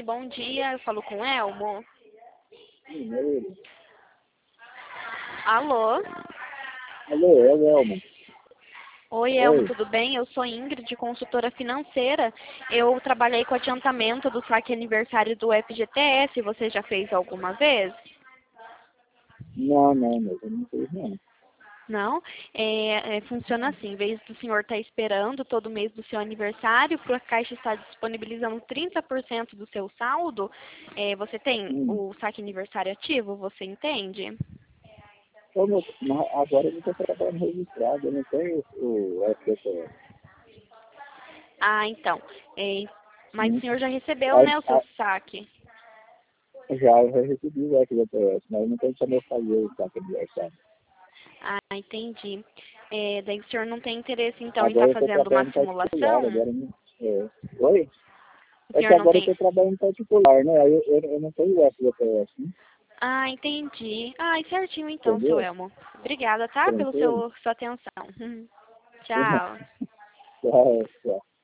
Oi, bom dia. Eu falo com o Elmo. Oi. Alô? Alô, é o Elmo. Oi, Elmo, Oi. tudo bem? Eu sou Ingrid, consultora financeira. Eu trabalhei com adiantamento do saque aniversário do FGTS. Você já fez alguma vez? Não, mas eu não fiz não. Não? Funciona assim, em vez do senhor estar esperando todo mês do seu aniversário, para a Caixa estar disponibilizando 30% do seu saldo, você tem Hum. o saque aniversário ativo, você entende? Agora eu não estou trabalhando registrado, eu não tenho o FGTS. Ah, então. Mas o Hum. senhor já recebeu, Aí, né, o seu saque? já recebi o FGTS, mas eu não tenho como eu fazer o saque aniversário. Ah, entendi. Daí o senhor não tem interesse, então, em estar Agora eu estou fazendo uma trabalhando particular, simulação? agora eu não. Oi? O É que senhor não agora eu tem... estou trabalhando particular, né? Aí eu não tenho o FGTS, né? Ah, entendi. Ah, certinho então, seu Entendeu? Elmo. Obrigada, tá? Pela Tranquilo? sua atenção. Tchau. Tchau, tchau.